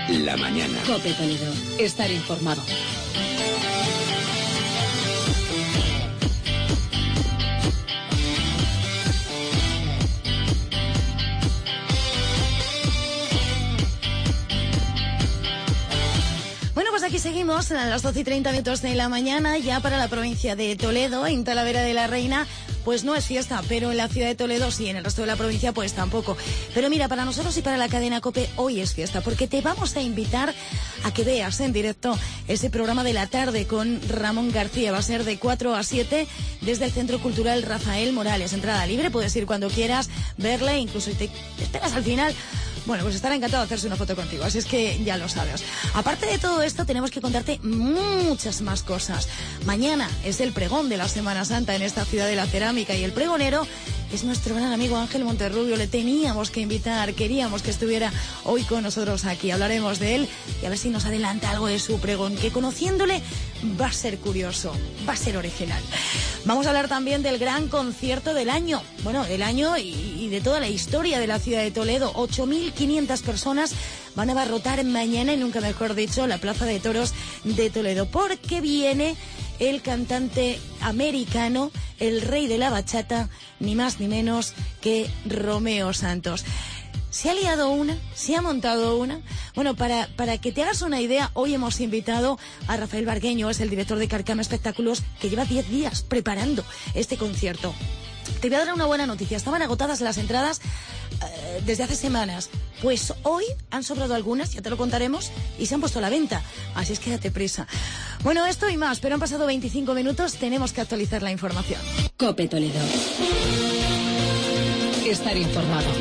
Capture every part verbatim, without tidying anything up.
la mañana. COPE Toledo. Estar informado. Bueno, pues aquí seguimos a las doce y treinta minutos de la mañana, ya para la provincia de Toledo, en Talavera de la Reina. Pues no es fiesta, pero en la ciudad de Toledo sí, en el resto de la provincia pues tampoco. Pero mira, para nosotros y para la cadena COPE hoy es fiesta, porque te vamos a invitar a que veas en directo ese programa de la tarde con Ramón García. Va a ser de cuatro a siete desde el Centro Cultural Rafael Morales. Entrada libre, puedes ir cuando quieras, verle, incluso si te esperas al final. Bueno, pues estará encantado de hacerse una foto contigo, así es que ya lo sabes. Aparte de todo esto, tenemos que contarte muchas más cosas. Mañana es el pregón de la Semana Santa en esta ciudad de la cerámica y el pregonero es nuestro gran amigo Ángel Monterrubio. Le teníamos que invitar, queríamos que estuviera hoy con nosotros aquí. Hablaremos de él y a ver si nos adelanta algo de su pregón, que conociéndole va a ser curioso, va a ser original. Vamos a hablar también del gran concierto del año, bueno, del año y, y de toda la historia de la ciudad de Toledo. ocho mil quinientas personas van a abarrotar mañana, y nunca mejor dicho, la Plaza de Toros de Toledo, porque viene el cantante americano, el rey de la bachata, ni más ni menos que Romeo Santos. ¿Se ha liado una? ¿Se ha montado una? Bueno, para, para que te hagas una idea, hoy hemos invitado a Rafael Bargueño, es el director de Carcama Espectáculos, que lleva diez días preparando este concierto. Te voy a dar una buena noticia. Estaban agotadas las entradas eh, desde hace semanas. Pues hoy han sobrado algunas, ya te lo contaremos, y se han puesto a la venta. Así es que date prisa. Bueno, esto y más, pero han pasado veinticinco minutos, tenemos que actualizar la información. COPE Toledo. Estar informado.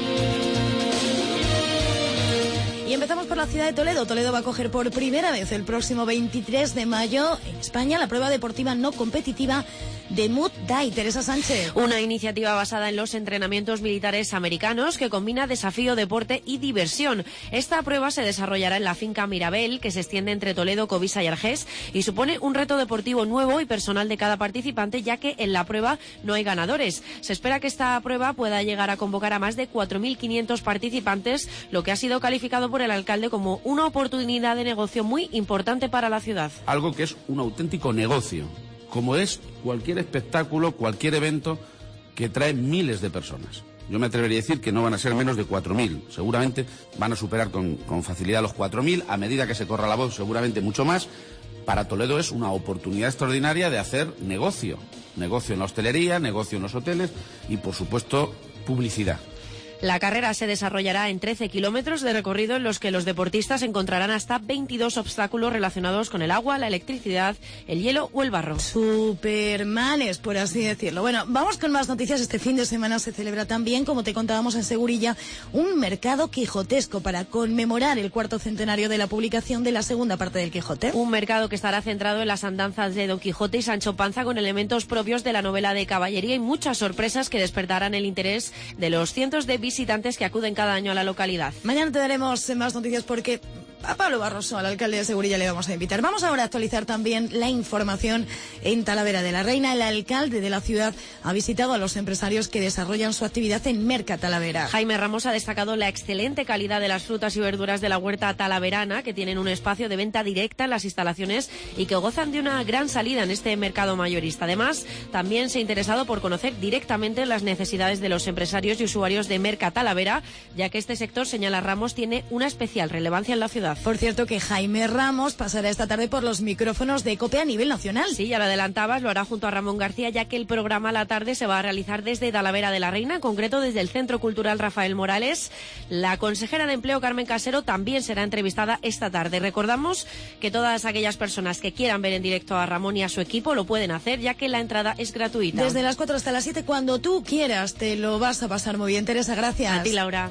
Y empezamos por la ciudad de Toledo. Toledo va a coger por primera vez el próximo veintitrés de mayo en España la prueba deportiva no competitiva de Muay Thai. Teresa Sánchez. Una iniciativa basada en los entrenamientos militares americanos que combina desafío, deporte y diversión. Esta prueba se desarrollará en la finca Mirabel, que se extiende entre Toledo, Covisa y Argés, y supone un reto deportivo nuevo y personal de cada participante, ya que en la prueba no hay ganadores. Se espera que esta prueba pueda llegar a convocar a más de cuatro mil quinientos participantes, lo que ha sido calificado por el alcalde como una oportunidad de negocio muy importante para la ciudad. Algo que es un auténtico negocio, como es cualquier espectáculo, cualquier evento que trae miles de personas. Yo me atrevería a decir que no van a ser menos de cuatro mil. Seguramente van a superar con, con facilidad los cuatro mil, a medida que se corra la voz, seguramente mucho más. Para Toledo es una oportunidad extraordinaria de hacer negocio. Negocio en la hostelería, negocio en los hoteles y, por supuesto, publicidad. La carrera se desarrollará en trece kilómetros de recorrido en los que los deportistas encontrarán hasta veintidós obstáculos relacionados con el agua, la electricidad, el hielo o el barro. Supermanes, por así decirlo. Bueno, vamos con más noticias. Este fin de semana se celebra también, como te contábamos en Segurilla, un mercado quijotesco para conmemorar el cuarto centenario de la publicación de la segunda parte del Quijote. Un mercado que estará centrado en las andanzas de Don Quijote y Sancho Panza, con elementos propios de la novela de caballería y muchas sorpresas que despertarán el interés de los cientos de visitantes que acuden cada año a la localidad. Mañana te daremos más noticias porque a Pablo Barroso, al alcalde de Segurilla, le vamos a invitar. Vamos ahora a actualizar también la información en Talavera de la Reina. El alcalde de la ciudad ha visitado a los empresarios que desarrollan su actividad en Merca Talavera. Jaime Ramos ha destacado la excelente calidad de las frutas y verduras de la huerta talaverana, que tienen un espacio de venta directa en las instalaciones y que gozan de una gran salida en este mercado mayorista. Además, también se ha interesado por conocer directamente las necesidades de los empresarios y usuarios de Merca Talavera, ya que este sector, señala Ramos, tiene una especial relevancia en la ciudad. Por cierto, que Jaime Ramos pasará esta tarde por los micrófonos de COPE a nivel nacional. Sí, ya lo adelantabas, lo hará junto a Ramón García, ya que el programa a la tarde se va a realizar desde Talavera de la Reina, en concreto desde el Centro Cultural Rafael Morales. La consejera de Empleo, Carmen Casero, también será entrevistada esta tarde. Recordamos que todas aquellas personas que quieran ver en directo a Ramón y a su equipo lo pueden hacer, ya que la entrada es gratuita. Desde las cuatro hasta las siete, cuando tú quieras, te lo vas a pasar muy bien. Teresa, gracias. A ti, Laura.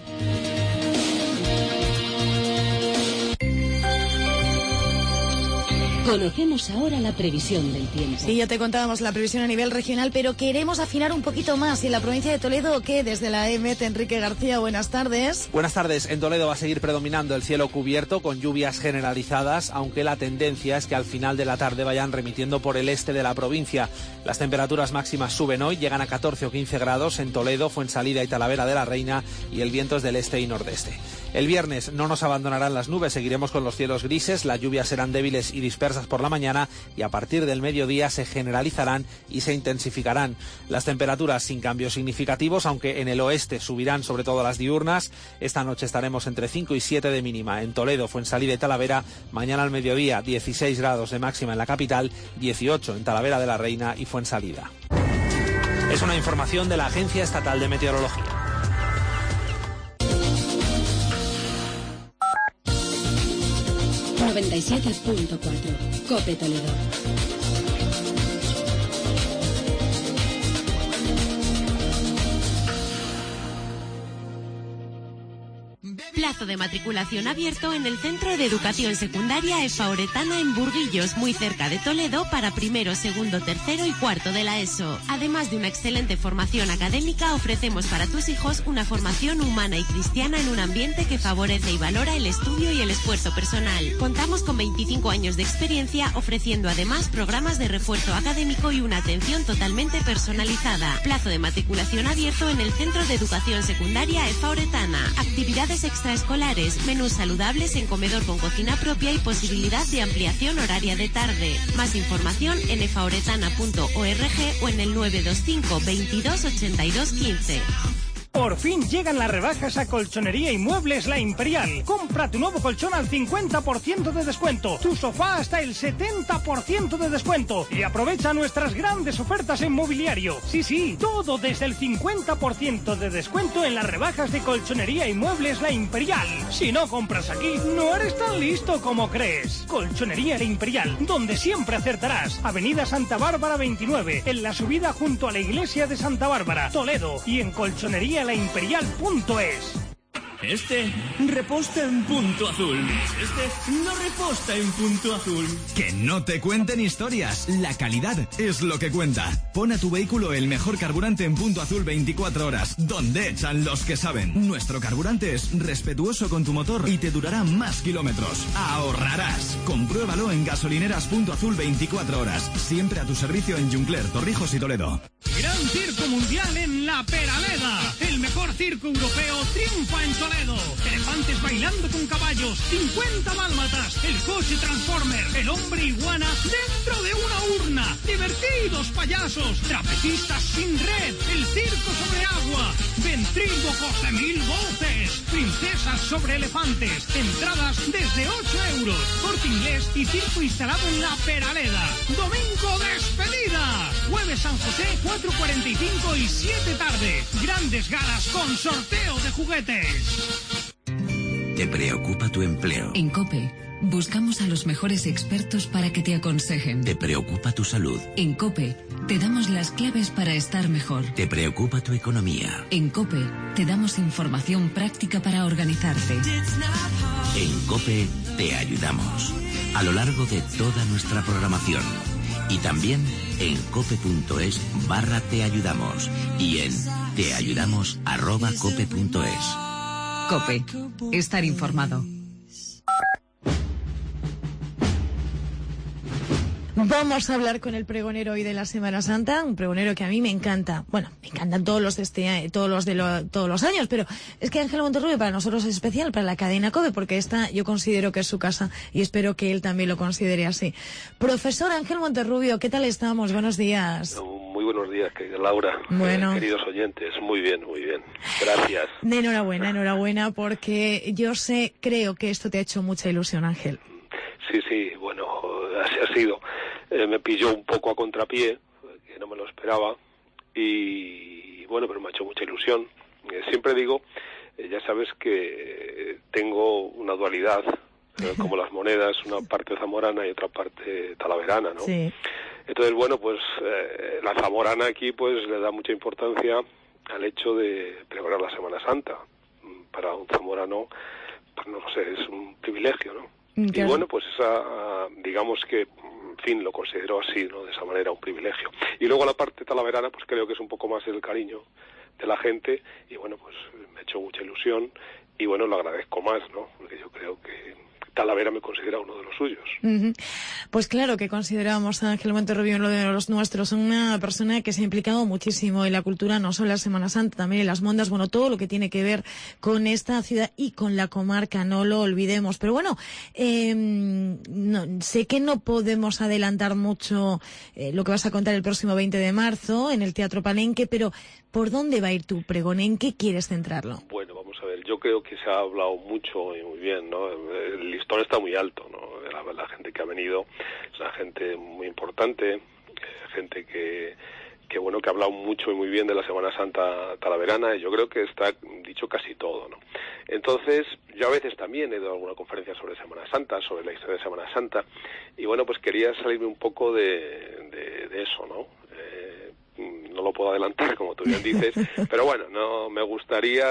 Conocemos ahora la previsión del tiempo. Sí, ya te contábamos la previsión a nivel regional, pero queremos afinar un poquito más. ¿Y en la provincia de Toledo qué? Desde la E M E T, Enrique García, buenas tardes. Buenas tardes. En Toledo va a seguir predominando el cielo cubierto con lluvias generalizadas, aunque la tendencia es que al final de la tarde vayan remitiendo por el este de la provincia. Las temperaturas máximas suben hoy, llegan a catorce o quince grados en Toledo, Fuensalida y Talavera de la Reina, y el viento es del este y nordeste. El viernes no nos abandonarán las nubes, seguiremos con los cielos grises, las lluvias serán débiles y dispersas por la mañana y a partir del mediodía se generalizarán y se intensificarán. Las temperaturas sin cambios significativos, aunque en el oeste subirán sobre todo las diurnas. Esta noche estaremos entre cinco y siete de mínima en Toledo, Fuensalida y Talavera. Mañana al mediodía dieciséis grados de máxima en la capital, dieciocho en Talavera de la Reina y Fuensalida. Es una información de la Agencia Estatal de Meteorología. noventa y siete punto cuatro. COPE Toledo. Plazo de matriculación abierto en el Centro de Educación Secundaria Efa Oretana en Burguillos, muy cerca de Toledo, para primero, segundo, tercero y cuarto de la ESO. Además de una excelente formación académica, ofrecemos para tus hijos una formación humana y cristiana en un ambiente que favorece y valora el estudio y el esfuerzo personal. Contamos con veinticinco años de experiencia, ofreciendo además programas de refuerzo académico y una atención totalmente personalizada. Plazo de matriculación abierto en el Centro de Educación Secundaria Efa Oretana. Actividades extraescolares, menús saludables en comedor con cocina propia y posibilidad de ampliación horaria de tarde. Más información en efaoretana punto org o en el nueve dos cinco veintidós ochenta y dos quince. Por fin llegan las rebajas a Colchonería y Muebles La Imperial. Compra tu nuevo colchón al cincuenta por ciento de descuento, tu sofá hasta el setenta por ciento de descuento y aprovecha nuestras grandes ofertas en mobiliario. Sí, sí, todo desde el cincuenta por ciento de descuento en las rebajas de Colchonería y Muebles La Imperial. Si no compras aquí, no eres tan listo como crees. Colchonería La Imperial, donde siempre acertarás. Avenida Santa Bárbara veintinueve, en la subida junto a la iglesia de Santa Bárbara, Toledo, y en colchonería la imperial punto es. Este reposta en punto azul. Este no reposta en punto azul. Que no te cuenten historias. La calidad es lo que cuenta. Pon a tu vehículo el mejor carburante en punto azul veinticuatro horas, donde echan los que saben. Nuestro carburante es respetuoso con tu motor y te durará más kilómetros. Ahorrarás. Compruébalo en gasolineras punto azul veinticuatro horas. Siempre a tu servicio en Juncler, Torrijos y Toledo. Gran Circo Mundial en La Peraleda. El mejor circo europeo triunfa en Toledo. Elefantes bailando con caballos, cincuenta dálmatas, el coche Transformer, el hombre iguana dentro de una urna, divertidos payasos, trapecistas sin red, el circo sobre agua, ventrílocos de mil voces, princesas sobre elefantes, entradas desde ocho euros, Corte Inglés y circo instalado en La Peraleda. Domingo despedida, jueves San José, cuatro cuarenta y cinco y siete tarde, grandes galas con sorteo de juguetes. ¿Te preocupa tu empleo? En COPE buscamos a los mejores expertos para que te aconsejen. ¿Te preocupa tu salud? En COPE te damos las claves para estar mejor. ¿Te preocupa tu economía? En COPE te damos información práctica para organizarte. En COPE te ayudamos a lo largo de toda nuestra programación y también en cope.es barra te ayudamos y en teayudamos arroba cope.es. COPE. Estar informado. Vamos a hablar con el pregonero hoy de la Semana Santa, un pregonero que a mí me encanta. Bueno, me encantan todos los de este, todos los de lo, todos los años, pero es que Ángel Monterrubio para nosotros es especial, para la cadena COPE, porque esta yo considero que es su casa y espero que él también lo considere así. Profesor Ángel Monterrubio, ¿qué tal estamos? Buenos días. Muy buenos días, querida Laura. Bueno. Eh, queridos oyentes, muy bien, muy bien. Gracias. Enhorabuena, enhorabuena, porque yo sé, creo que esto te ha hecho mucha ilusión, Ángel. Sí, sí, bueno, así ha sido. Eh, me pilló un poco a contrapié, que no me lo esperaba, y bueno, pero me ha hecho mucha ilusión. Eh, siempre digo, eh, ya sabes que tengo una dualidad, eh, como las monedas, una parte zamorana y otra parte talaverana, ¿no? Sí. Entonces, bueno, pues eh, la zamorana aquí pues le da mucha importancia al hecho de pregonar la Semana Santa. Para un zamorano, pues no lo sé, es un privilegio, ¿no? Claro. Y bueno, pues esa, digamos que, en fin, lo considero así, ¿no? De esa manera, un privilegio. Y luego la parte talaverana, pues creo que es un poco más el cariño de la gente, y bueno, pues me ha hecho mucha ilusión, y bueno, lo agradezco más, ¿no? Porque yo creo que Talavera me considera uno de los suyos. Uh-huh. Pues claro que consideramos a Ángel Monterrubio uno de los nuestros, una persona que se ha implicado muchísimo en la cultura, no solo en la Semana Santa, también en las mondas, bueno, todo lo que tiene que ver con esta ciudad y con la comarca, no lo olvidemos. Pero bueno, eh, no, sé que no podemos adelantar mucho eh, lo que vas a contar el próximo veinte de marzo en el Teatro Palenque, pero ¿por dónde va a ir tu pregón? ¿En qué quieres centrarlo? Bueno, vamos a ver, yo creo que se ha hablado mucho y muy bien, ¿no? El listón está muy alto, ¿no? La, la gente que ha venido es una gente muy importante, eh, gente que, que, bueno, que ha hablado mucho y muy bien de la Semana Santa talaverana, y yo creo que está dicho casi todo, ¿no? Entonces, yo a veces también he dado alguna conferencia sobre Semana Santa, sobre la historia de Semana Santa, y bueno, pues quería salirme un poco de, de, de eso, ¿no? Eh, no lo puedo adelantar, como tú bien dices, pero bueno, no me gustaría,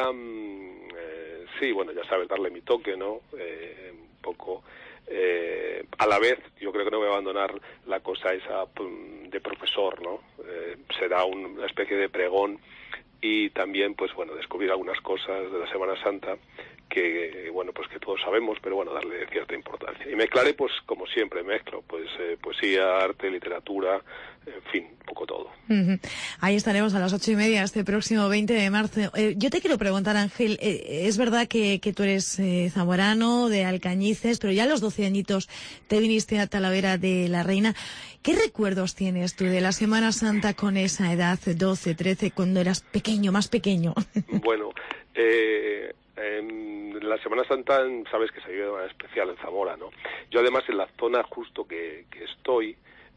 eh, sí, bueno, ya sabes, darle mi toque, ¿no? Eh, un poco, eh, a la vez, yo creo que no voy a abandonar la cosa esa de profesor, ¿no? Eh, será un, una especie de pregón, y también, pues bueno, descubrir algunas cosas de la Semana Santa que, bueno, pues que todos sabemos, pero bueno, darle cierta importancia. Y mezclaré, pues como siempre, mezclo, pues eh, poesía, arte, literatura, en fin, un poco todo. Uh-huh. Ahí estaremos a las ocho y media este próximo veinte de marzo. Eh, yo te quiero preguntar, Ángel, eh, es verdad que, que tú eres eh, zamorano, de Alcañices, pero ya a los doce añitos te viniste a Talavera de la Reina. ¿Qué recuerdos tienes tú de la Semana Santa con esa edad, doce, trece, cuando eras pequeño, más pequeño? Bueno, eh... en la Semana Santa sabes que se vive de manera especial en Zamora, ¿no? Yo además en la zona justo que, que estoy,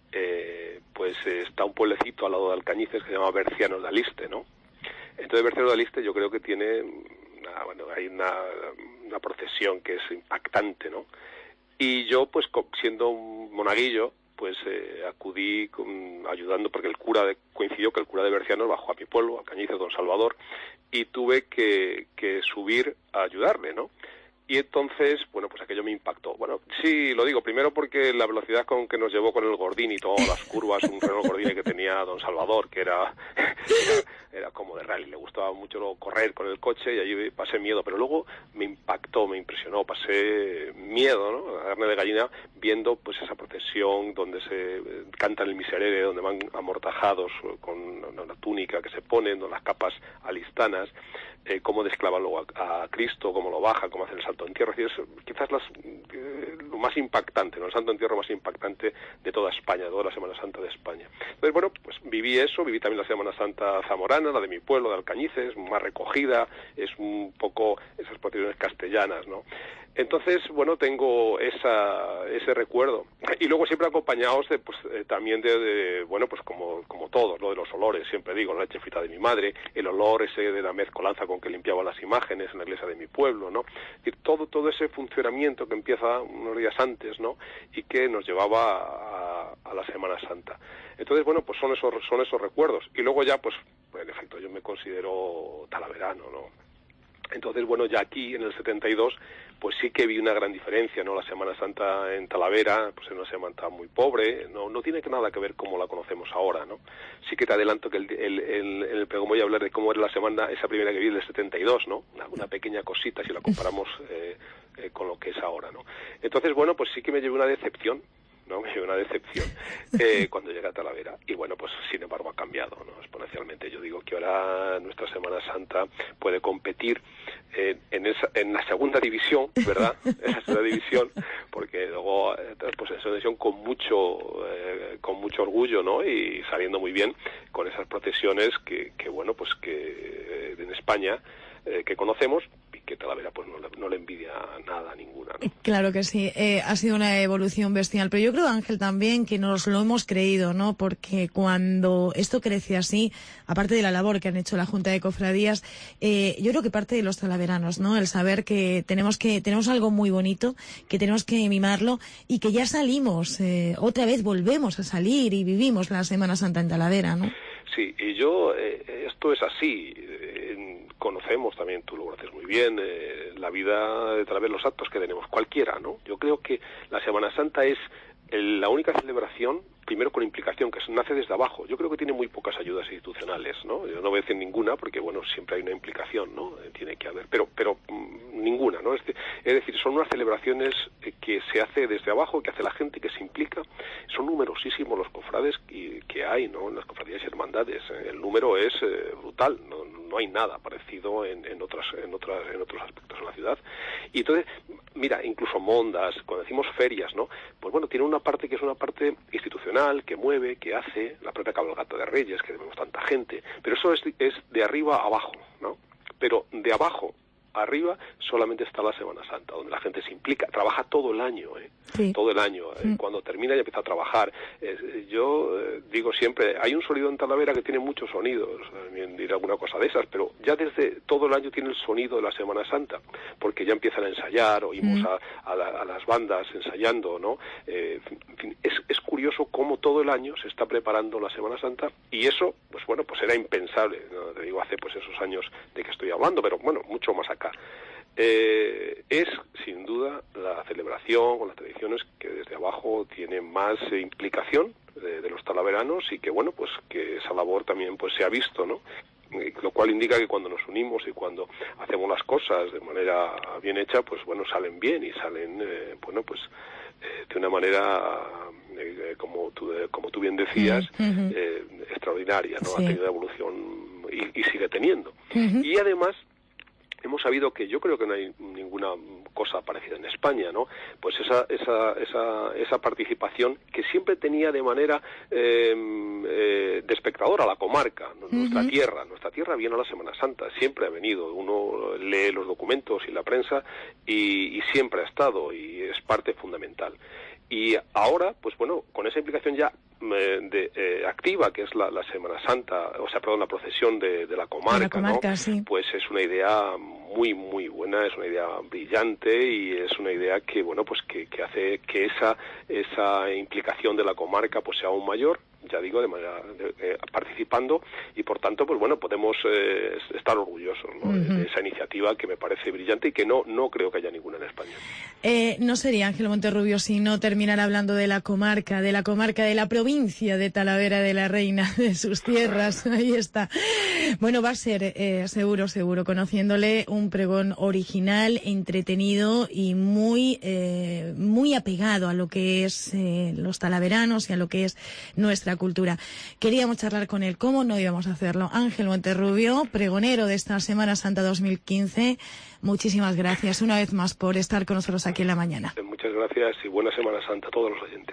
eh, pues eh, está un pueblecito al lado de Alcañices que se llama Bercianos de Aliste, ¿no? Entonces Bercianos de Aliste yo creo que tiene, una, bueno, hay una, una procesión que es impactante, ¿no? Y yo pues siendo un monaguillo, pues eh, acudí con, ayudando porque el cura de, coincidió que el cura de Bercianos bajó a mi pueblo, Alcañices, Don Salvador, y tuve que, que subir a ayudarle, ¿no? Y entonces, bueno, pues aquello me impactó. Bueno, sí, lo digo, primero porque la velocidad con que nos llevó con el Gordini, todas las curvas, un Renault Gordini que tenía Don Salvador, que era, era, era como de rally, le gustaba mucho correr con el coche, y allí pasé miedo, pero luego me impactó, me impresionó, pasé miedo, ¿no? A darme de gallina viendo pues esa procesión donde se cantan el Miserere, donde van amortajados con una túnica que se ponen, las capas alistanas, eh, cómo desclavan luego a, a Cristo, cómo lo bajan, cómo hacen el Santo Entierro. Es decir, es quizás las, eh, lo más impactante, ¿no? El Santo Entierro más impactante de toda España, de toda la Semana Santa de España. Entonces, bueno, pues viví eso, viví también la Semana Santa zamorana, la de mi pueblo, de Alcañices, más recogida, es un poco esas procesiones castellanas, ¿no? Entonces, bueno, tengo esa, ese recuerdo. Y luego siempre acompañados de, pues, eh, también de, de, bueno, pues como, como todos, lo de los olores, siempre digo, la leche frita de mi madre, el olor ese de la mezcolanza con que limpiaban las imágenes en la iglesia de mi pueblo, ¿no? Es decir, todo, todo ese funcionamiento que empieza unos días antes, ¿no? Y que nos llevaba a, a la Semana Santa. Entonces, bueno, pues son esos, son esos recuerdos. Y luego ya, pues, en efecto, yo me considero talaverano, ¿no? Entonces, bueno, ya aquí, en el setenta y dos, pues sí que vi una gran diferencia, ¿no? La Semana Santa en Talavera, pues es una Semana Santa muy pobre, no no tiene nada que ver como la conocemos ahora, ¿no? Sí que te adelanto que el, el, el, el pregón voy a hablar de cómo era la semana, esa primera que vi del setenta y dos, ¿no? Una, una pequeña cosita si la comparamos eh, eh, con lo que es ahora, ¿no? Entonces, bueno, pues sí que me llevé una decepción, ¿no? Me llevé una decepción eh, cuando llegué a Talavera. Y bueno, pues sin embargo ha cambiado, ¿no? Exponencialmente. Yo digo que ahora nuestra Semana Santa puede competir eh, en esa, en la segunda división, ¿verdad? En la segunda división, porque luego eh, pues en esa división con mucho eh, con mucho orgullo, ¿no? Y saliendo muy bien con esas procesiones que, que bueno, pues que eh, en España eh, que conocemos, y que Talavera pues no, no le envidia nada, ninguna, ¿no? Claro que sí, eh, ha sido una evolución bestial, pero yo creo, Ángel, también que nos lo hemos creído, ¿no? Porque cuando esto crece así, aparte de la labor que han hecho la Junta de Cofradías, eh, yo creo que parte de los talaveranos, ¿no? El saber que tenemos que tenemos algo muy bonito, que tenemos que mimarlo y que ya salimos, eh, otra vez volvemos a salir y vivimos la Semana Santa en Talavera, ¿no? Sí, y yo, eh, esto es así, eh, conocemos también, tú lo conoces muy bien, eh, la vida a través de los actos que tenemos, cualquiera, ¿no? Yo creo que la Semana Santa es el, la única celebración, primero con implicación, que nace desde abajo. Yo creo que tiene muy pocas ayudas institucionales, ¿no? Yo no voy a decir ninguna, porque, bueno, siempre hay una implicación, ¿no? Tiene que haber, pero pero mmm, ninguna, ¿no? Es, de, es decir, son unas celebraciones que se hace desde abajo, que hace la gente, que se implica. Son numerosísimos los cofrades que, que hay, ¿no? En las cofradías y hermandades. El número es eh, brutal, no, no hay nada parecido en, en otras en otras en otros aspectos en la ciudad. Y entonces, mira, incluso mondas, cuando decimos ferias, ¿no? Pues bueno, tiene una parte que es una parte institucional, que mueve, que hace, la propia cabalgata de Reyes, que vemos tanta gente, pero eso es, es de arriba a abajo, ¿no? Pero de abajo arriba solamente está la Semana Santa, donde la gente se implica, trabaja todo el año, ¿eh? Sí. Todo el año. Mm. Eh, cuando termina ya empieza a trabajar. Eh, yo eh, digo siempre, hay un sonido en Talavera que tiene muchos sonidos, también diré alguna cosa de esas, pero ya desde todo el año tiene el sonido de la Semana Santa, porque ya empiezan a ensayar, oímos mm. a, a, la, a las bandas ensayando, ¿no? Eh, en fin, es, es curioso cómo todo el año se está preparando la Semana Santa, y eso, pues bueno, pues era impensable, ¿no? Te digo, hace pues esos años de que estoy hablando, pero bueno, mucho más acá. Eh, es sin duda la celebración con las tradiciones que desde abajo tiene más eh, implicación de, de los talaveranos, y que bueno, pues que esa labor también pues se ha visto, ¿no? Eh, lo cual indica que cuando nos unimos y cuando hacemos las cosas de manera bien hecha, pues bueno, salen bien y salen eh, bueno, pues eh, de una manera eh, como tú como tú bien decías, uh-huh. eh, extraordinaria, ¿no? Sí. Ha tenido evolución y, y sigue teniendo. Uh-huh. Y además hemos sabido que yo creo que no hay ninguna cosa parecida en España, ¿no? Pues esa esa esa esa participación que siempre tenía de manera eh, eh, de espectador a la comarca, ¿no? Uh-huh. Nuestra tierra, nuestra tierra viene a la Semana Santa, siempre ha venido. Uno lee los documentos y la prensa y, y siempre ha estado, y es parte fundamental. Y ahora, pues bueno, con esa implicación ya eh, de, eh, activa, que es la, la Semana Santa, o sea, perdón, la procesión de, de la comarca, la comarca, ¿no? Sí. Pues es una idea muy, muy buena, es una idea brillante, y es una idea que, bueno, pues que, que hace que esa, esa implicación de la comarca pues sea aún mayor, ya digo, de manera de, eh, participando, y por tanto, pues bueno, podemos eh, estar orgullosos, ¿no? Uh-huh. de esa iniciativa que me parece brillante y que no no creo que haya ninguna en España. Eh, no sería Ángel Monterrubio si no terminar hablando de la comarca, de la comarca de la provincia de Talavera de la Reina, de sus tierras. Ahí está. Bueno, va a ser eh, seguro, seguro, conociéndole, un pregón original, entretenido y muy eh, muy apegado a lo que es eh, los talaveranos y a lo que es nuestra cultura. Queríamos charlar con él, ¿cómo no íbamos a hacerlo? Ángel Monterrubio, pregonero de esta Semana Santa dos mil quince, muchísimas gracias una vez más por estar con nosotros aquí en la mañana. Muchas gracias y buena Semana Santa a todos los oyentes.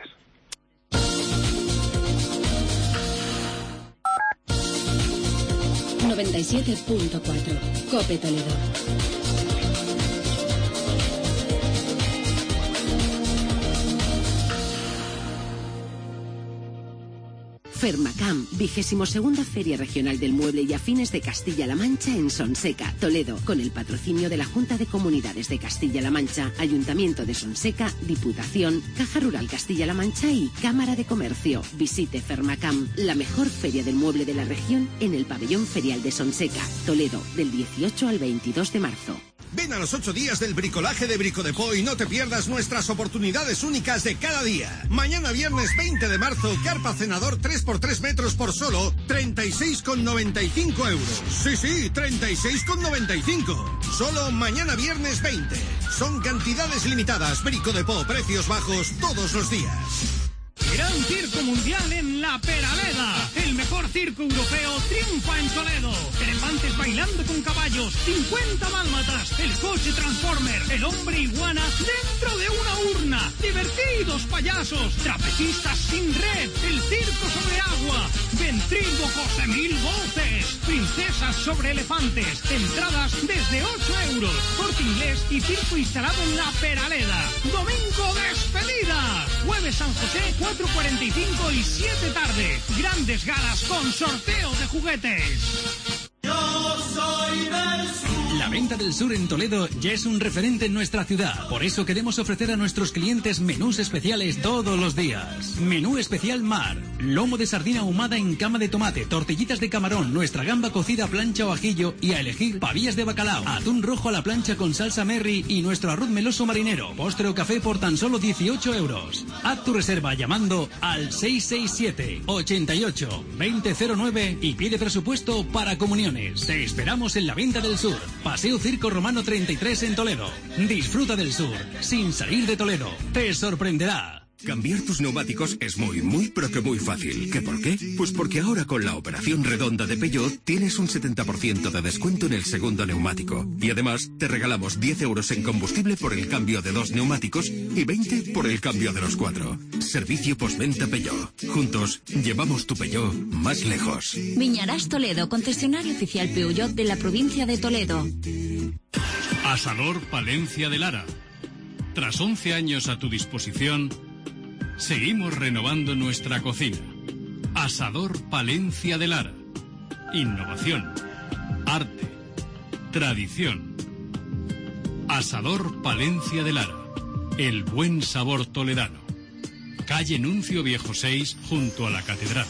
noventa y siete punto cuatro COPE Toledo. Fermacam, vigésimo segunda Feria Regional del Mueble y Afines de Castilla-La Mancha en Sonseca, Toledo, con el patrocinio de la Junta de Comunidades de Castilla-La Mancha, Ayuntamiento de Sonseca, Diputación, Caja Rural Castilla-La Mancha y Cámara de Comercio. Visite Fermacam, la mejor feria del mueble de la región, en el pabellón ferial de Sonseca, Toledo, del dieciocho al veintidós de marzo. Ven a los ocho días del bricolaje de Bricodepot y no te pierdas nuestras oportunidades únicas de cada día. Mañana viernes veinte de marzo, carpa cenador tres por tres metros por solo treinta y seis con noventa y cinco euros. Sí, sí, treinta y seis con noventa y cinco. Solo mañana viernes veinte. Son cantidades limitadas. Bricodepot, precios bajos todos los días. Gran Circo Mundial en La Peraleda. El mejor circo europeo triunfa en Toledo. Elefantes bailando con caballos, cincuenta dálmatas, el coche Transformer, el hombre iguana dentro de una urna, divertidos payasos, trapecistas sin red, el circo sobre agua, ventrílocos de mil voces, princesas sobre elefantes, entradas desde ocho euros, Corte Inglés y circo instalado en La Peraleda. Domingo despedida, jueves San José, cuatro cuarenta y cinco y siete tarde. Grandes galas con sorteo de juguetes. Yo soy del sur. La Venta del Sur en Toledo ya es un referente en nuestra ciudad. Por eso queremos ofrecer a nuestros clientes menús especiales todos los días. Menú especial mar, lomo de sardina ahumada en cama de tomate, tortillitas de camarón, nuestra gamba cocida a plancha o ajillo y a elegir pavillas de bacalao, atún rojo a la plancha con salsa Merry y nuestro arroz meloso marinero, postre o café por tan solo dieciocho euros. Haz tu reserva llamando al seis seis siete, ochenta y ocho, veinte cero nueve y pide presupuesto para comuniones. Te esperamos en la Venta del Sur, Paseo Circo Romano treinta y tres en Toledo. Disfruta del sur, sin salir de Toledo. Te sorprenderá. Cambiar tus neumáticos es muy, muy, pero que muy fácil. ¿Qué por qué? Pues porque ahora con la operación redonda de Peugeot tienes un setenta por ciento de descuento en el segundo neumático. Y además te regalamos diez euros en combustible por el cambio de dos neumáticos y veinte por el cambio de los cuatro. Servicio postventa Peugeot. Juntos llevamos tu Peugeot más lejos. Viñarás Toledo, concesionario oficial Peugeot de la provincia de Toledo. Asador Palencia de Lara. Tras once años a tu disposición, seguimos renovando nuestra cocina. Asador Palencia de Lara. Innovación, arte, tradición. Asador Palencia de Lara. El buen sabor toledano. Calle Nuncio Viejo seis, junto a la catedral.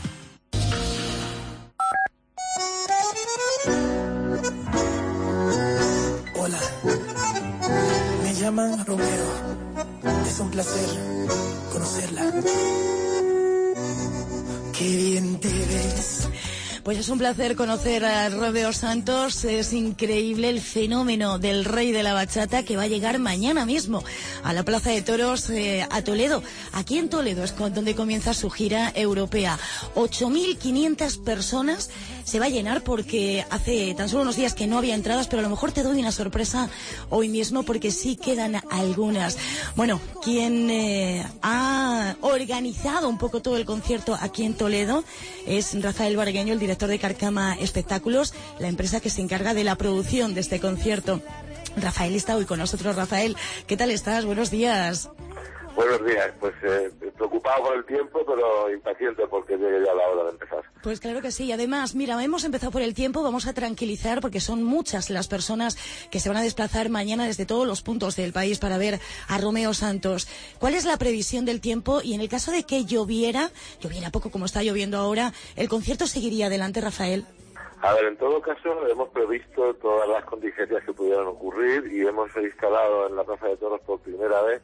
Hola, me llaman Romero. Es un placer conocerla. Qué bien te ves. Pues es un placer conocer a Romeo Santos. Es increíble el fenómeno del rey de la bachata que va a llegar mañana mismo a la Plaza de Toros, eh, a Toledo. Aquí en Toledo es donde comienza su gira europea. ocho mil quinientas personas se va a llenar porque hace tan solo unos días que no había entradas, pero a lo mejor te doy una sorpresa hoy mismo porque sí quedan algunas. Bueno, quien eh, ha organizado un poco todo el concierto aquí en Toledo es Rafael Bargueño, el director de Carcama Espectáculos, la empresa que se encarga de la producción de este concierto. Rafael está hoy con nosotros. Rafael, ¿qué tal estás? Buenos días. Buenos días, pues eh, preocupado con el tiempo, pero impaciente porque llegue ya la hora de empezar. Pues claro que sí. Además, mira, hemos empezado por el tiempo, vamos a tranquilizar porque son muchas las personas que se van a desplazar mañana desde todos los puntos del país para ver a Romeo Santos. ¿Cuál es la previsión del tiempo? Y en el caso de que lloviera, lloviera poco como está lloviendo ahora, ¿el concierto seguiría adelante, Rafael? A ver, en todo caso, hemos previsto todas las contingencias que pudieran ocurrir y hemos instalado en la Plaza de Toros por primera vez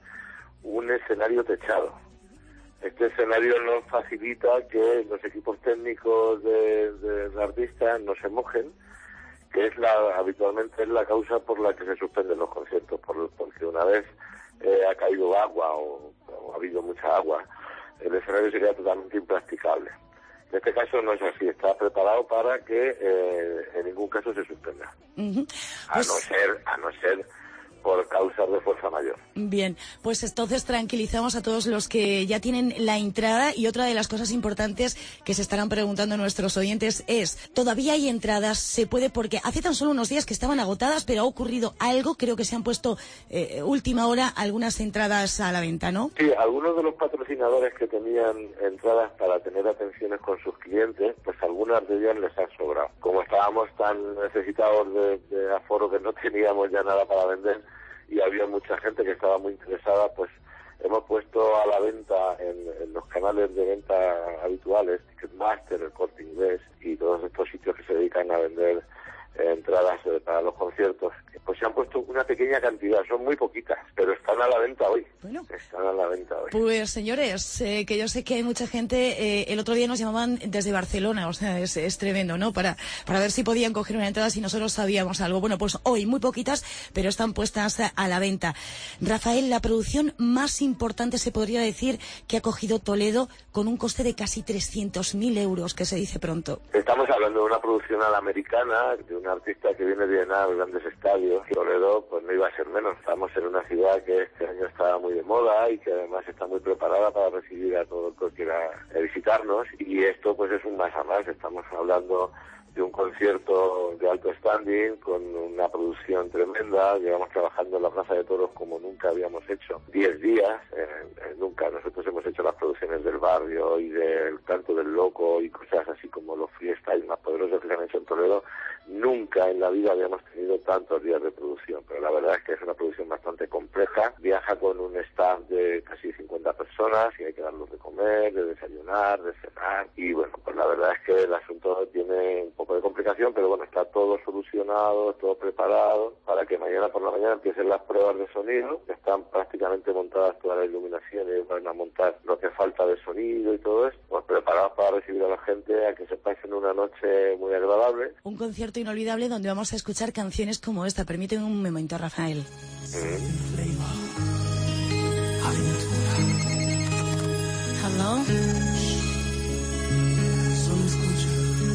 un escenario techado. Este escenario nos facilita que los equipos técnicos de, de, de artistas no se mojen, que es la habitualmente es la causa por la que se suspenden los conciertos, por, porque una vez eh, ha caído agua o, o ha habido mucha agua, el escenario sería totalmente impracticable. En este caso no es así, está preparado para que eh, en ningún caso se suspenda. Uh-huh. Pues... A no ser, a no ser por causas de fuerza mayor. Bien, pues entonces tranquilizamos a todos los que ya tienen la entrada. Y otra de las cosas importantes que se estarán preguntando nuestros oyentes es, ¿todavía hay entradas? ¿Se puede? Porque hace tan solo unos días que estaban agotadas, pero ha ocurrido algo, creo que se han puesto eh, última hora algunas entradas a la venta, ¿no? Sí, algunos de los patrocinadores que tenían entradas para tener atenciones con sus clientes, pues algunas de ellas les han sobrado. Como estábamos tan necesitados de, de aforo que no teníamos ya nada para vender, y había mucha gente que estaba muy interesada, pues hemos puesto a la venta en, en los canales de venta habituales, Ticketmaster, el Corte Inglés y todos estos sitios que se dedican a vender eh, entradas eh, para los conciertos, pues se han puesto una pequeña cantidad, son muy poquitas, pero están a la venta hoy. Bueno, están a la venta hoy. Pues señores, eh, que yo sé que hay mucha gente, eh, el otro día nos llamaban desde Barcelona, o sea, es, es tremendo, ¿no? Para, para ver si podían coger una entrada si nosotros sabíamos algo. Bueno, pues hoy muy poquitas, pero están puestas a, a la venta. Rafael, la producción más importante se podría decir que ha cogido Toledo con un coste de casi trescientos mil euros, que se dice pronto. Estamos hablando de una producción a la americana, de un artista que viene de llenar grandes estadios. Toledo pues no iba a ser menos. Estamos en una ciudad que este año estaba muy de moda y que además está muy preparada para recibir a todo el que quiera visitarnos, y esto pues es un más a más. Estamos hablando de un concierto de alto standing con una producción tremenda. Llevamos trabajando en la Plaza de Toros como nunca habíamos hecho, diez días, eh, eh, nunca. Nosotros hemos hecho las producciones del barrio y del Canto del Loco y cosas así como los freestyle más poderosos que se han hecho en Toledo. Nunca en la vida habíamos tenido tantos días de producción, pero la verdad es que es una producción bastante compleja. Viaja con un staff de casi cincuenta personas y hay que darlos de comer, de desayunar, de cenar, y bueno, pues la verdad es que el asunto tiene un poco de complicación, pero bueno, está todo solucionado, todo preparado para que mañana por la mañana empiecen las pruebas de sonido. Están prácticamente montadas toda la iluminación y van a montar lo que falta de sonido y todo esto, pues preparados para recibir a la gente, a que se pasen una noche muy agradable. Un concierto inolvidable donde vamos a escuchar canciones como esta. Permíteme un momento, Rafael. Mm. Hello. Solo escucha.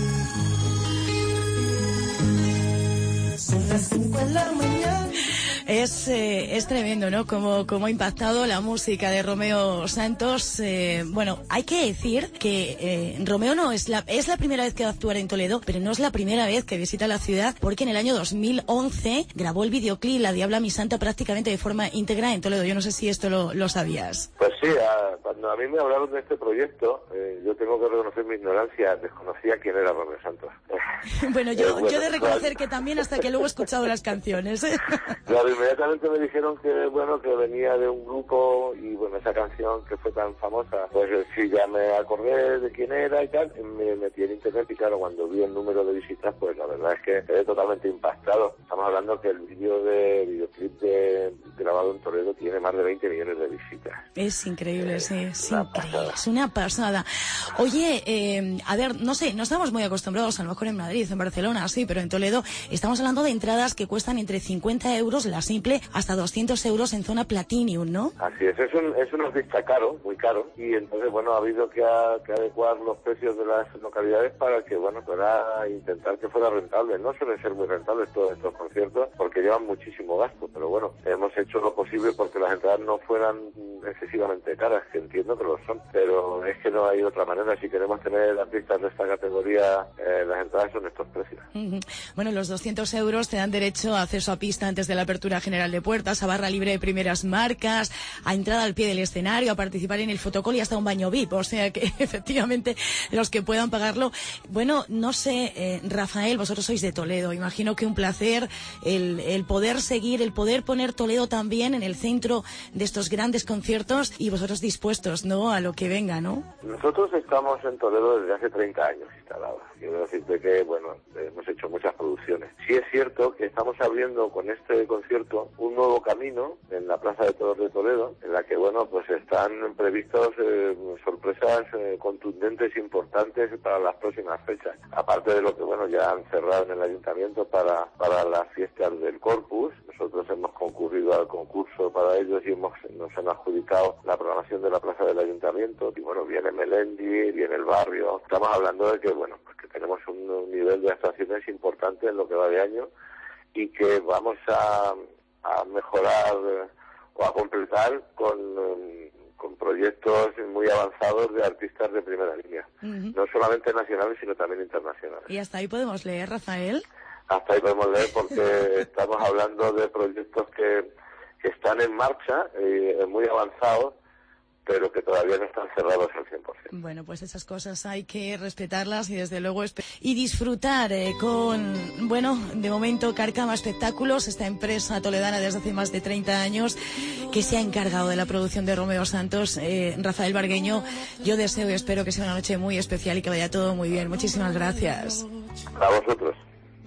Son las cinco de la mañana. Es, eh, es tremendo, ¿no? Como, como ha impactado la música de Romeo Santos. Eh, bueno, hay que decir que eh, Romeo no es la, es la primera vez que va a actuar en Toledo, pero no es la primera vez que visita la ciudad, porque en el año dos mil once grabó el videoclip La Diabla Mi Santa prácticamente de forma íntegra en Toledo. Yo no sé si esto lo, lo sabías. Pues sí, a, cuando a mí me hablaron de este proyecto, eh, yo tengo que reconocer mi ignorancia, desconocía quién era Romeo Santos. Bueno, yo, eh, bueno, yo he de reconocer claro. que también hasta que luego he escuchado las canciones. ¿eh? Claro, inmediatamente me dijeron que, bueno, que venía de un grupo y, bueno, esa canción que fue tan famosa, pues eh, sí, ya me acordé de quién era y tal, me metí en internet y, claro, cuando vi el número de visitas, pues la verdad es que quedé totalmente impactado. Estamos hablando que el vídeo de videoclip de, grabado en Toledo tiene más de veinte millones de visitas. Es increíble, sí, es una increíble, pasada. es una pasada. Oye, eh, a ver, no sé, no estamos muy acostumbrados, a lo mejor en Madrid, en Barcelona, sí, pero en Toledo estamos hablando de entradas que cuestan entre cincuenta euros la simple hasta doscientos euros en zona Platinum, ¿no? Así es, es un, es un artista caro, muy caro, y entonces, bueno, ha habido que, a, que adecuar los precios de las localidades para que, bueno, para intentar que fuera rentable. No suelen ser muy rentables todos estos conciertos porque llevan muchísimo gasto, pero bueno, hemos hecho lo posible porque las entradas no fueran excesivamente caras, que entiendo que lo son, pero es que no hay otra manera. Si queremos tener artistas de esta categoría, eh, las entradas son estos precios. Uh-huh. Bueno, los doscientos euros te dan derecho a acceso a pista antes de la apertura general de puertas, a barra libre de primeras marcas, a entrada al pie del escenario, a participar en el fotocall y hasta un baño V I P, o sea que efectivamente los que puedan pagarlo. Bueno, no sé, eh, Rafael, vosotros sois de Toledo, imagino que un placer el, el poder seguir, el poder poner Toledo también en el centro de estos grandes conciertos y vosotros dispuestos, ¿no?, a lo que venga, ¿no? Nosotros estamos en Toledo desde hace treinta años instalados. Quiero decirte que, bueno, hemos hecho muchas producciones. Sí es cierto que estamos abriendo con este concierto un nuevo camino en la Plaza de Toros de Toledo, en la que, bueno, pues están previstos eh, sorpresas eh, contundentes, importantes para las próximas fechas. Aparte de lo que, bueno, ya han cerrado en el ayuntamiento para, para las fiestas del Corpus, nosotros hemos concurrido al concurso para ellos y hemos, nos han adjudicado la programación de la Plaza del Ayuntamiento. Y, bueno, viene Melendi, viene el barrio. Estamos hablando de que, bueno, pues que tenemos un, un nivel de actuaciones importante en lo que va de año y que vamos a, a mejorar eh, o a completar con, eh, con proyectos muy avanzados de artistas de primera línea. Uh-huh. No solamente nacionales, sino también internacionales. Y hasta ahí podemos leer, Rafael. Hasta ahí podemos leer porque estamos hablando de proyectos que, que están en marcha, eh, muy avanzados, pero que todavía no están cerrados al cien por ciento. Bueno, pues esas cosas hay que respetarlas y desde luego y disfrutar eh, con, bueno, de momento Carcama Espectáculos, esta empresa toledana desde hace más de treinta años que se ha encargado de la producción de Romeo Santos. eh, Rafael Bargueño, yo deseo y espero que sea una noche muy especial y que vaya todo muy bien. Muchísimas gracias. A vosotros.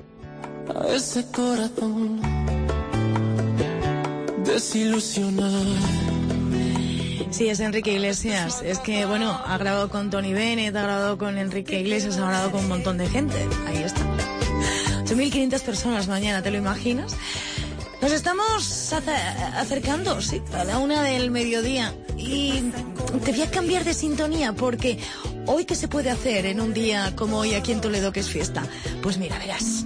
A ese corazón desilusionado. Sí, es Enrique Iglesias. Es que, bueno, ha grabado con Tony Bennett, ha grabado con Enrique Iglesias, ha grabado con un montón de gente. Ahí está. ocho mil quinientas personas mañana, ¿te lo imaginas? Nos estamos acercando, sí, a la una del mediodía. Y te voy a cambiar de sintonía porque hoy, ¿qué se puede hacer en un día como hoy aquí en Toledo, que es fiesta? Pues mira, verás.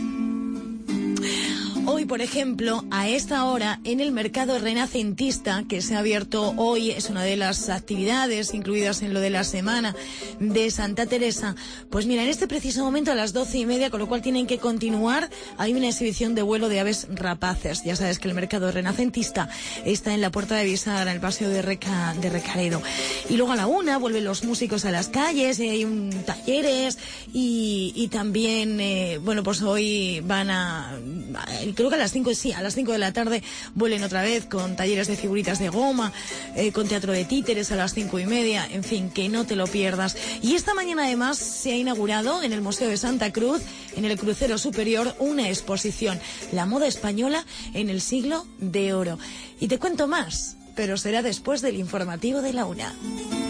Hoy, por ejemplo, a esta hora, en el mercado renacentista, que se ha abierto hoy, es una de las actividades incluidas en lo de la semana de Santa Teresa, pues mira, en este preciso momento a las doce y media, con lo cual tienen que continuar, hay una exhibición de vuelo de aves rapaces. Ya sabes que el mercado renacentista está en la Puerta de Bisagra, en el paseo de, Reca, de Recaredo. Y luego a la una vuelven los músicos a las calles, y hay un talleres, y, y también, eh, bueno, pues hoy van a creo que a las cinco, sí, a las cinco de la tarde vuelen otra vez con talleres de figuritas de goma, eh, con teatro de títeres a las cinco y media, en fin, que no te lo pierdas. Y esta mañana además se ha inaugurado en el Museo de Santa Cruz, en el crucero superior, una exposición, La moda española en el siglo de oro. Y te cuento más, pero será después del informativo de la una.